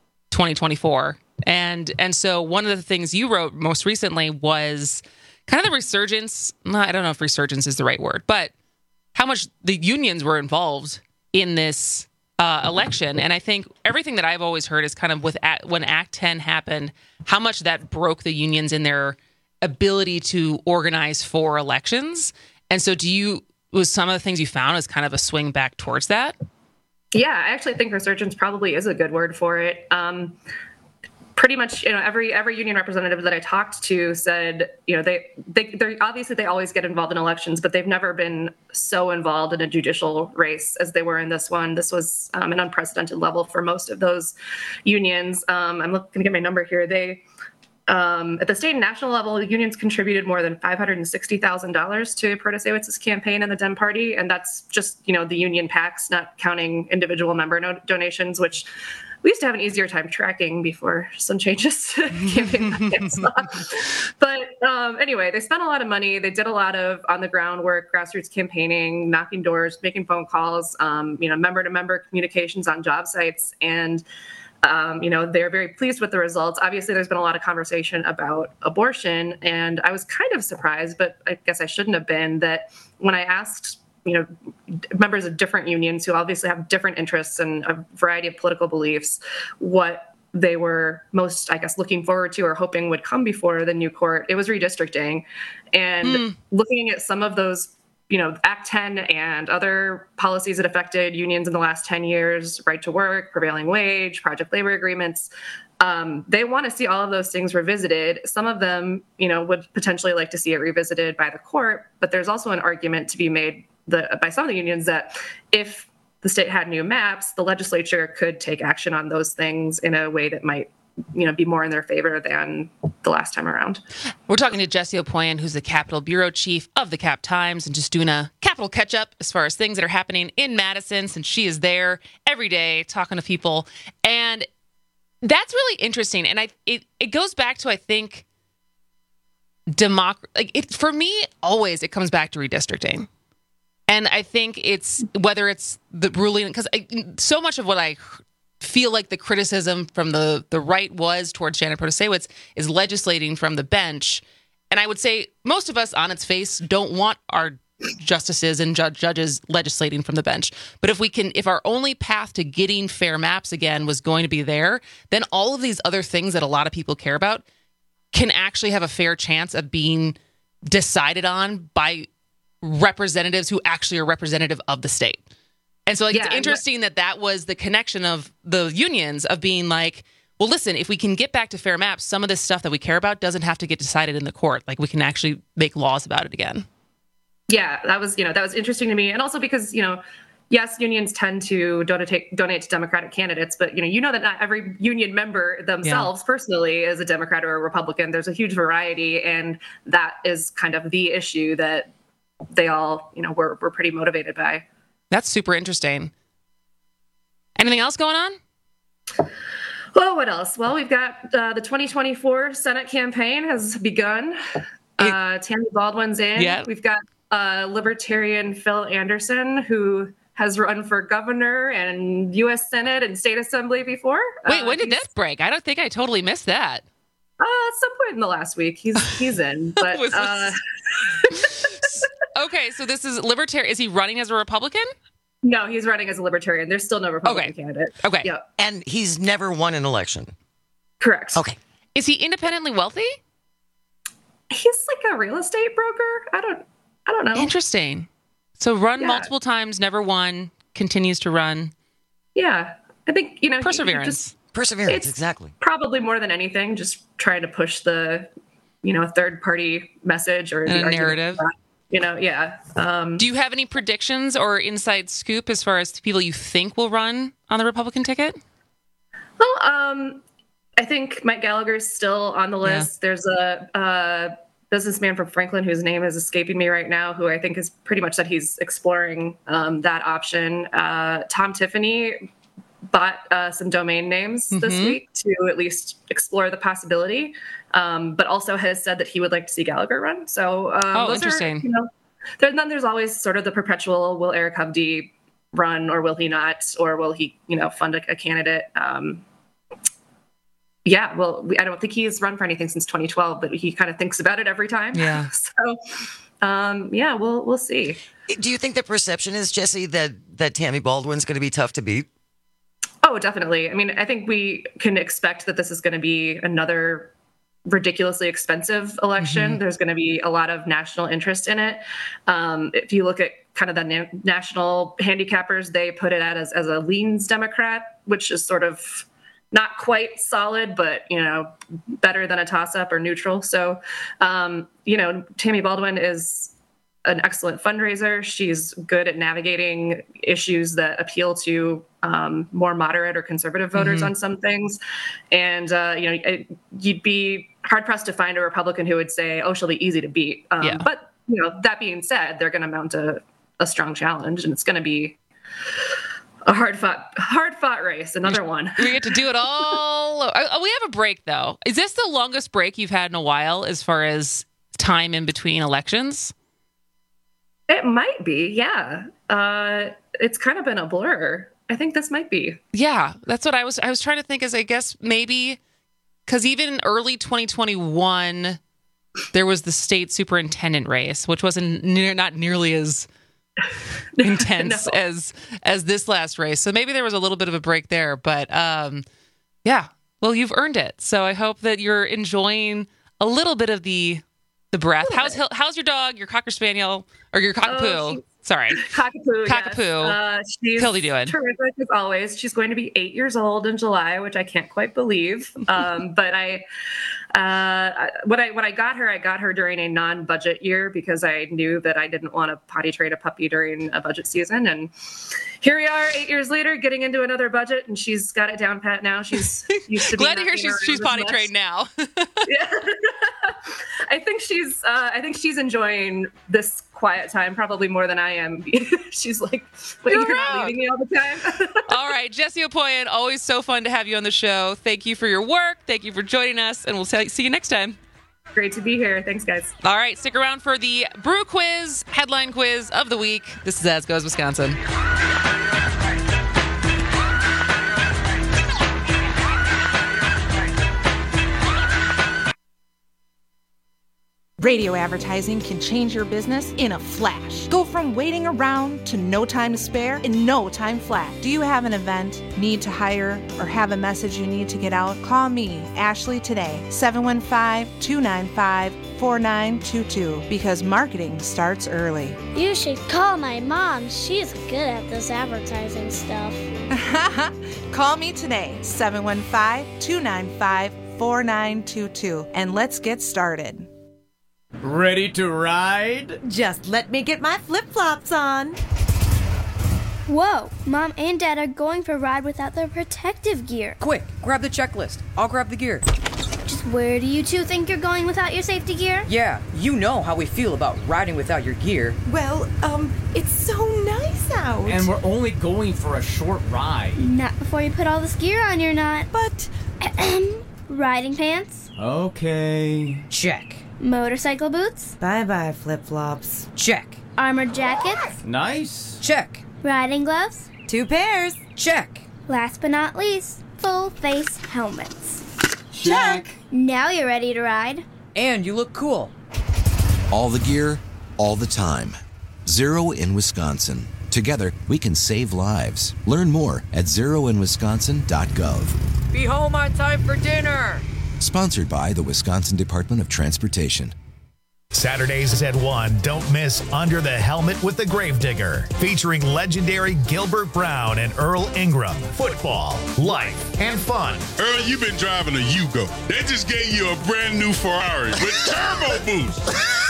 2024. And so one of the things you wrote most recently was kind of the resurgence. I don't know if resurgence is the right word, but how much the unions were involved in this election. And I think everything that I've always heard is kind of when Act 10 happened, how much that broke the unions in their ability to organize for elections. And so was some of the things you found as kind of a swing back towards that? Yeah, I actually think resurgence probably is a good word for it. Pretty much, every union representative that I talked to said, they're obviously they always get involved in elections, but they've never been so involved in a judicial race as they were in this one. This was an unprecedented level for most of those unions. I'm going to get my number here. They, at the state and national level, unions contributed more than $560,000 to Protasewicz's campaign and the Dem Party, and that's just the union PACs, not counting individual member donations, which we used to have an easier time tracking before some changes to campaign finance. But anyway, they spent a lot of money. They did a lot of on-the-ground work, grassroots campaigning, knocking doors, making phone calls, member-to-member communications on job sites. And, they're very pleased with the results. Obviously, there's been a lot of conversation about abortion. And I was kind of surprised, but I guess I shouldn't have been, that when I asked members of different unions who obviously have different interests and a variety of political beliefs, what they were most, I guess, looking forward to or hoping would come before the new court, it was redistricting. And looking at some of those, Act 10 and other policies that affected unions in the last 10 years, right to work, prevailing wage, project labor agreements, they want to see all of those things revisited. Some of them, would potentially like to see it revisited by the court, but there's also an argument to be made by some of the unions that if the state had new maps, the legislature could take action on those things in a way that might, be more in their favor than the last time around. We're talking to Jessie Opoyan, who's the Capitol Bureau Chief of the Cap Times, and just doing a Capitol catch-up as far as things that are happening in Madison, since she is there every day talking to people. And that's really interesting. And it goes back to, I think, for me, always it comes back to redistricting. And I think it's whether it's the ruling, because so much of what I feel like the criticism from the right was towards Janet Protasewicz is legislating from the bench. And I would say most of us on its face don't want our justices and judges legislating from the bench. But if our only path to getting fair maps again was going to be there, then all of these other things that a lot of people care about can actually have a fair chance of being decided on by representatives who actually are representative of the state. And so it's interesting that was the connection of the unions of being like, well, listen, if we can get back to fair maps, some of this stuff that we care about doesn't have to get decided in the court. We can actually make laws about it again. Yeah, that was interesting to me. And also because, yes, unions tend to donate to Democratic candidates, but that not every union member themselves personally is a Democrat or a Republican. There's a huge variety, and that is kind of the issue that they all, were pretty motivated by. That's super interesting. Anything else going on? Well, what else? Well, we've got the 2024 Senate campaign has begun. Tammy Baldwin's in. Yep. We've got Libertarian Phil Anderson, who has run for governor and U.S. Senate and state assembly before. Wait, when did that break? I don't think I totally missed that. At some point in the last week, he's in. But okay, so this is Libertarian. Is he running as a Republican? No, he's running as a Libertarian. There's still no Republican candidate. Okay. Yeah. And he's never won an election. Correct. Okay. Is he independently wealthy? He's like a real estate broker. I don't know. Interesting. So run multiple times, never won, continues to run. Yeah. I think, perseverance. Perseverance, exactly. Probably more than anything, just trying to push the, third party message or the narrative. Do you have any predictions or inside scoop as far as the people you think will run on the Republican ticket? Well, I think Mike Gallagher is still on the list. Yeah. There's a businessman from Franklin whose name is escaping me right now, who I think has pretty much said he's exploring that option. Tom Tiffany bought some domain names this week to at least explore the possibility, but also has said that he would like to see Gallagher run. So those interesting. Then there's always sort of the perpetual, will Eric Hovde run or will he not? Or will he, fund a candidate? I don't think he's run for anything since 2012, but he kind of thinks about it every time. Yeah. So, we'll see. Do you think the perception is, Jesse, that Tammy Baldwin's going to be tough to beat? Oh, definitely. I mean, I think we can expect that this is going to be another ridiculously expensive election. There's going to be a lot of national interest in it. If you look at kind of the national handicappers, they put it as a leans Democrat, which is sort of not quite solid, but, better than a toss-up or neutral. So, Tammy Baldwin is an excellent fundraiser. She's good at navigating issues that appeal to more moderate or conservative voters on some things. And, you'd be hard-pressed to find a Republican who would say, oh, she'll be easy to beat. But, that being said, they're going to mount a strong challenge, and it's going to be a hard fought race. Another one. We get to do it all. We have a break, though. Is this the longest break you've had in a while as far as time in between elections? It might be, yeah. It's kind of been a blur. I think this might be. Yeah, that's what I was trying to think, is I guess maybe because even early 2021, there was the state superintendent race, which wasn't not nearly as intense as this last race. So maybe there was a little bit of a break there, but yeah, well, you've earned it. So I hope that you're enjoying a little bit of the breath. How's your dog, your Cocker Spaniel, or your Cockapoo? Sorry. Cockapoo. Yes. She's Hildy doing? Terrific as always. She's going to be 8 years old in July, which I can't quite believe. But when I got her during a non-budget year because I knew that I didn't want to potty train a puppy during a budget season. And here we are 8 years later getting into another budget, and she's got it down pat now. She's used to glad to hear she's potty trained now. Yeah. I think she's enjoying this quiet time probably more than I am. She's like, but you're not leaving me all the time. All right, Jesse Opoyan, always so fun to have you on the show. Thank you for your work. Thank you for joining us, and we'll see you next time. Great to be here. Thanks, guys. All right, stick around for the Brew Quiz, headline quiz of the week. This is As Goes Wisconsin. Radio advertising can change your business in a flash. Go from waiting around to no time to spare in no time flat. Do you have an event, need to hire, or have a message you need to get out? Call me, Ashley, today, 715-295-4922, because marketing starts early. You should call my mom. She's good at this advertising stuff. Call me today, 715-295-4922, and let's get started. Ready to ride? Just let me get my flip-flops on. Whoa, Mom and Dad are going for a ride without their protective gear. Quick, grab the checklist. I'll grab the gear. Just where do you two think you're going without your safety gear? Yeah, you know how we feel about riding without your gear. Well, it's so nice out. And we're only going for a short ride. Not before you put all this gear on, you're not. But... riding pants? Okay. Check. Motorcycle boots? Bye-bye, flip-flops. Check. Armored jackets? Nice. Check. Riding gloves? 2 pairs. Check. Last but not least, full-face helmets. Check. Now you're ready to ride. And you look cool. All the gear, all the time. Zero in Wisconsin. Together, we can save lives. Learn more at zeroinwisconsin.gov. Be home on time for dinner. Sponsored by the Wisconsin Department of Transportation. Saturdays at 1, don't miss Under the Helmet with the Gravedigger, featuring legendary Gilbert Brown and Earl Ingram. Football, life, and fun. Earl, you've been driving a Yugo. They just gave you a brand new Ferrari with turbo boost.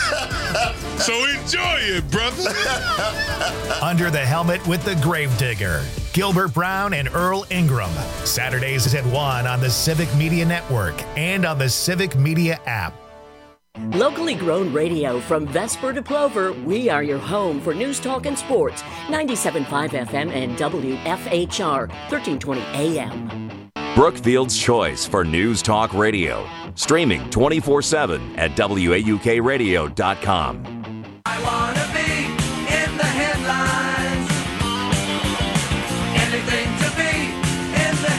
So enjoy it, brother. Under the Helmet with the Gravedigger, Gilbert Brown and Earl Ingram. Saturdays at 1 on the Civic Media Network and on the Civic Media app. Locally grown radio from Vesper to Plover, we are your home for news, talk, and sports. 97.5 FM and WFHR, 1320 AM. Brookfield's choice for news talk radio. Streaming 24/7 at WAUKradio.com. I want to be in the headlines. Anything to be in the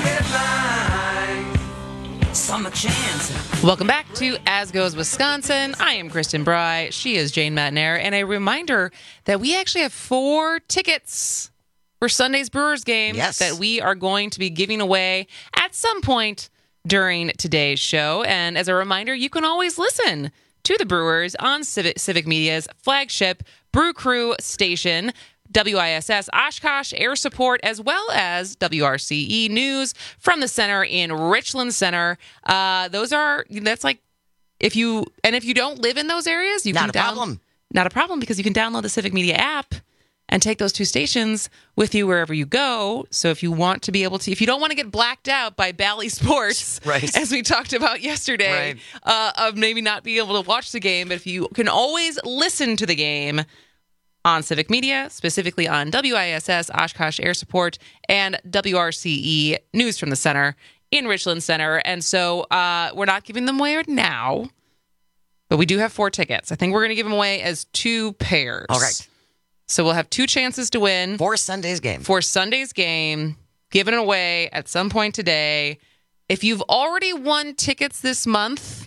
headlines. Summer chance. Welcome back to As Goes Wisconsin. I am Kristen Bry. She is Jane Matnair. And a reminder that we actually have 4 tickets for Sunday's Brewers game that we are going to be giving away at some point during today's show. And as a reminder, you can always listen to the Brewers on Civic Media's flagship Brew Crew station, WISS Oshkosh Air Support, as well as WRCE News from the center in Richland Center. That's like, if you don't live in those areas, you Not a problem, because you can download the Civic Media app and take those 2 stations with you wherever you go. So if you want to be able to, if you don't want to get blacked out by Bally Sports, right, as we talked about yesterday, of maybe not being able to watch the game, but if you can always listen to the game on Civic Media, specifically on WISS Oshkosh Air Support and WRCE News from the Center in Richland Center. And so we're not giving them away now, but we do have 4 tickets. I think we're going to give them away as 2 pairs. All right. So we'll have 2 chances to win. For Sunday's game. Giving it away at some point today. If you've already won tickets this month,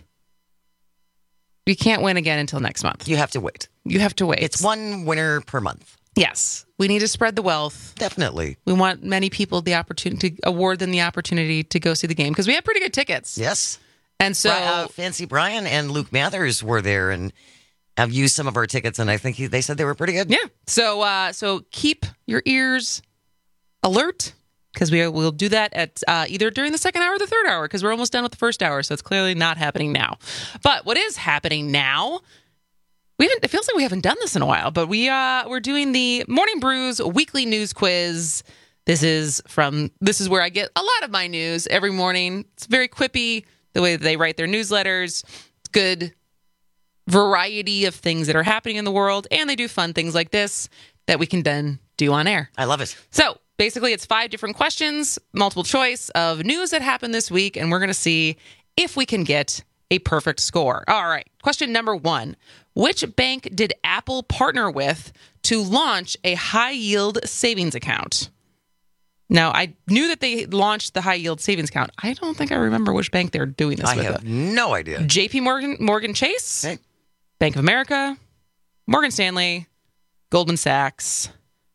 you can't win again until next month. You have to wait. It's 1 winner per month. Yes. We need to spread the wealth. Definitely. We want many people the opportunity to award them the opportunity to go see the game because we have pretty good tickets. Yes. And so Fancy Brian and Luke Mathers were there and have used some of our tickets, and I think they said they were pretty good. Yeah. So keep your ears alert because we'll do that at either during the second hour or the third hour because we're almost done with the first hour, so it's clearly not happening now. But what is happening now? It feels like we haven't done this in a while, but we're doing the Morning Brews weekly news quiz. This is where I get a lot of my news every morning. It's very quippy the way that they write their newsletters. It's good variety of things that are happening in the world, and they do fun things like this that we can then do on air. I love it. So basically it's 5 different questions, multiple choice of news that happened this week, and we're going to see if we can get a perfect score. All right. Question number 1. Which bank did Apple partner with to launch a high-yield savings account? Now, I knew that they launched the high-yield savings account. I don't think I remember which bank they're doing this with. I have no idea. JP Morgan Chase, Bank of America, Morgan Stanley, Goldman Sachs.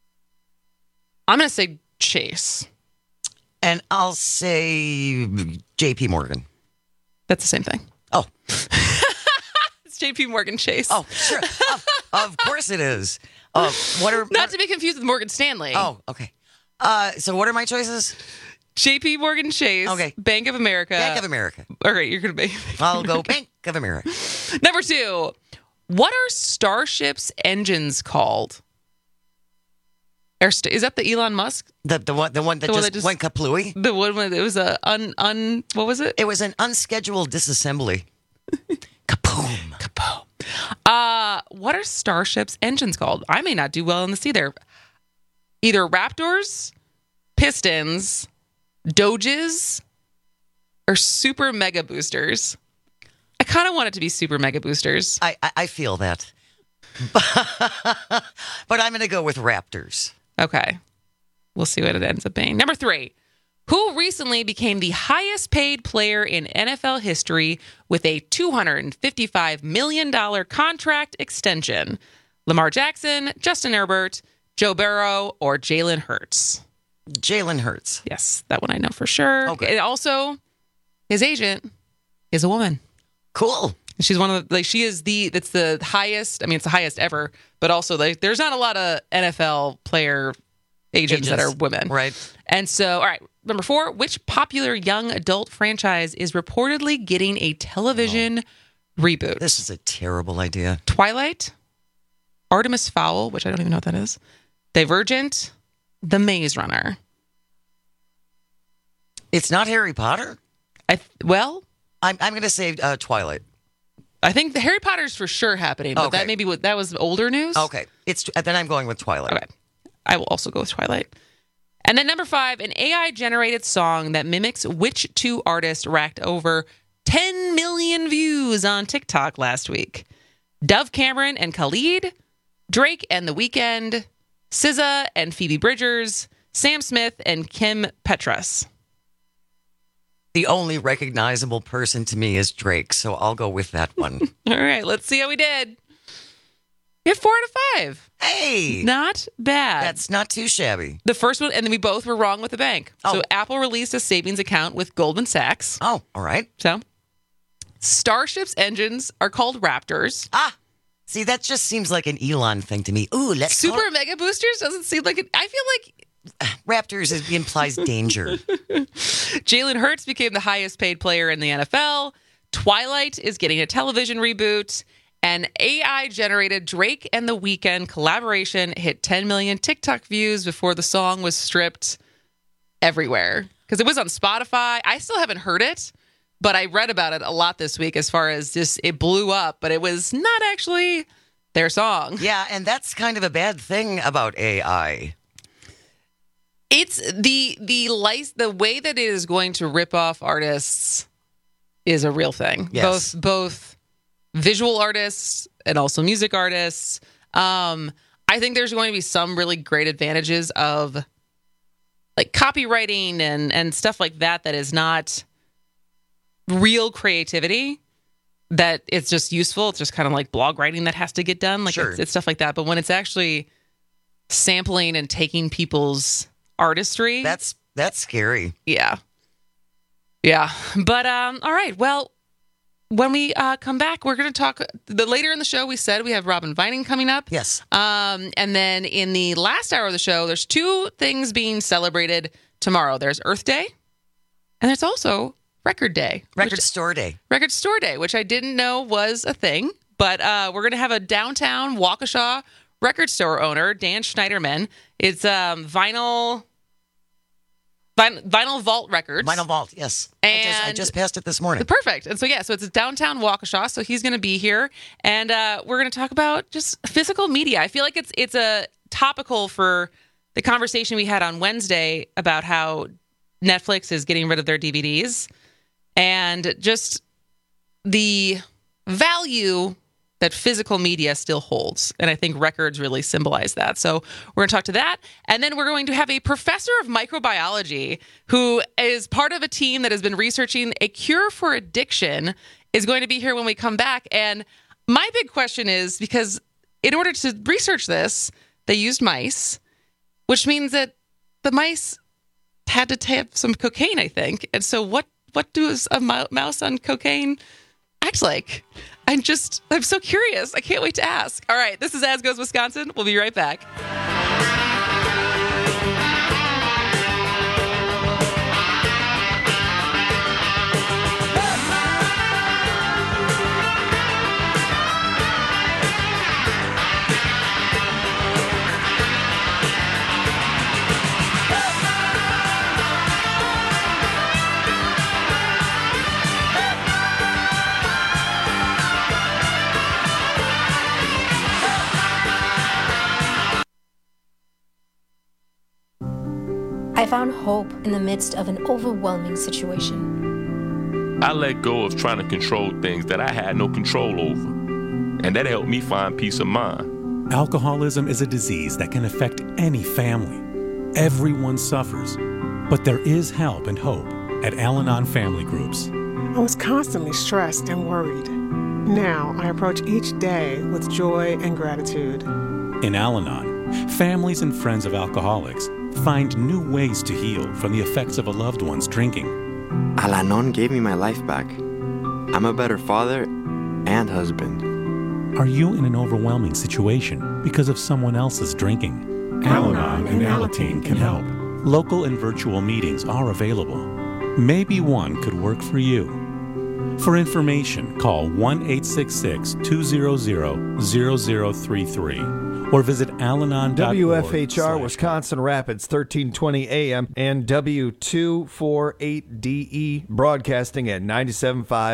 I'm going to say Chase. And I'll say JP Morgan. That's the same thing. Oh. It's JP Morgan Chase. Oh, sure. Of course it is. Not to be confused with Morgan Stanley. Oh, okay. So what are my choices? JP Morgan Chase. Okay. Bank of America. Bank of America. All right, you're going to be. I'll go Bank of America. Number 2. What are Starship's engines called? Is that the Elon Musk? The one that just went kaplooey? The one where it was what was it? It was an unscheduled disassembly. Kaboom. What are Starship's engines called? I may not do well in this either. Either Raptors, Pistons, Doges, or Super Mega Boosters. I kind of want it to be Super Mega Boosters. I feel that. But I'm going to go with Raptors. Okay. We'll see what it ends up being. Number 3. Who recently became the highest paid player in NFL history with a $255 million contract extension? Lamar Jackson, Justin Herbert, Joe Burrow, or Jalen Hurts? Jalen Hurts. Yes, that one I know for sure. Okay. And also, his agent is a woman. Cool. She's one of the, she is that's the highest, I mean, it's the highest ever, but also there's not a lot of NFL player agents that are women. Right. And so, all right, number 4, which popular young adult franchise is reportedly getting a television reboot? This is a terrible idea. Twilight, Artemis Fowl, which I don't even know what that is, Divergent, The Maze Runner. It's not Harry Potter? I'm going to say Twilight. I think the Harry Potter's for sure happening, but that maybe that was older news. Okay. Then I'm going with Twilight. Okay. I will also go with Twilight. And then number 5, an AI-generated song that mimics which 2 artists racked over 10 million views on TikTok last week? Dove Cameron and Khalid, Drake and The Weeknd, SZA and Phoebe Bridgers, Sam Smith and Kim Petras. The only recognizable person to me is Drake, so I'll go with that one. All right, let's see how we did. You had 4 out of 5. Hey! Not bad. That's not too shabby. The first one, and then we both were wrong with the bank. So Apple released a savings account with Goldman Sachs. Oh, all right. So Starship's engines are called Raptors. See, that just seems like an Elon thing to me. Ooh, let's Super Mega Boosters doesn't seem like it. I feel like Raptors implies danger. Jalen Hurts became the highest paid player in the NFL. Twilight is getting a television reboot. And AI-generated Drake and The Weeknd collaboration hit 10 million TikTok views before the song was stripped everywhere. Because it was on Spotify. I still haven't heard it, but I read about it a lot this week as far as just it blew up, but it was not actually their song. Yeah, and that's kind of a bad thing about AI. It's the way that it is going to rip off artists is a real thing. Yes. Both visual artists and also music artists. I think there's going to be some really great advantages of like copywriting and stuff like that is not real creativity, that it's just useful. It's just kind of like blog writing that has to get done. Like sure. It's stuff like that. But when it's actually sampling and taking people's artistry, that's scary. Yeah. But all right. Well, when we come back, we're going to talk. Later in the show, we said we have Robin Vining coming up. Yes. And then in the last hour of the show, there's 2 things being celebrated tomorrow. There's Earth Day, and there's also Record Day. Record Store Day, which I didn't know was a thing. But we're going to have a downtown Waukesha record store owner, Dan Schneiderman. It's Vinyl Vault Records. Vinyl Vault, yes. And I just passed it this morning. Perfect. And so, so it's downtown Waukesha. So he's going to be here. And we're going to talk about just physical media. I feel like it's a topical for the conversation we had on Wednesday about how Netflix is getting rid of their DVDs and just the value that physical media still holds. And I think records really symbolize that. So we're going to talk to that. And then we're going to have a professor of microbiology who is part of a team that has been researching a cure for addiction is going to be here when we come back. And my big question is, because in order to research this, they used mice, which means that the mice had to have some cocaine, I think. And so what does a mouse on cocaine act like? I'm so curious. I can't wait to ask. All right, this is As Goes Wisconsin. We'll be right back. I found hope in the midst of an overwhelming situation. I let go of trying to control things that I had no control over, and that helped me find peace of mind. Alcoholism is a disease that can affect any family. Everyone suffers, but there is help and hope at Al-Anon Family Groups. I was constantly stressed and worried. Now I approach each day with joy and gratitude. In Al-Anon, Families and friends of alcoholics find new ways to heal from the effects of a loved one's drinking. Al-Anon gave me my life back. I'm a better father and husband. Are you in an overwhelming situation because of someone else's drinking? Al-Anon and Alateen can help. Local and virtual meetings are available. Maybe one could work for you. For information, call 1-866-200-0033 or visit alanon.org. WFHR Wisconsin Rapids, 1320 AM and W248DE broadcasting at 97.5